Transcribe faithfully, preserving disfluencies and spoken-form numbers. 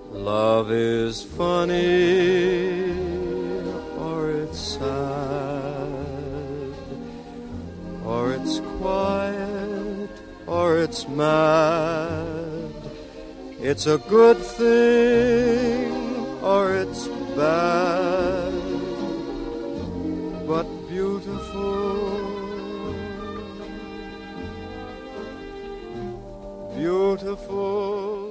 Love is funny, or it's sad, or it's quiet, or it's mad. It's a good thing, or it's bad, but beautiful, beautiful.